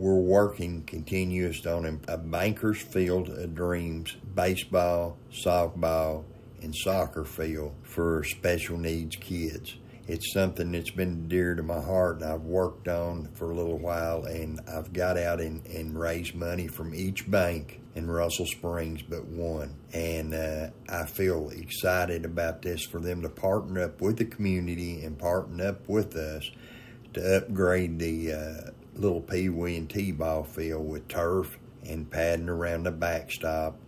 we're working continuous on a banker's field of dreams, baseball, softball, and soccer field for special needs kids. It's something that's been dear to my heart, and I've worked on for a little while, and I've got out and raised money from each bank in Russell Springs but one. And I feel excited about this for them to partner up with the community and partner up with us to upgrade the little Pee Wee and T-ball field with turf and padding around the backstop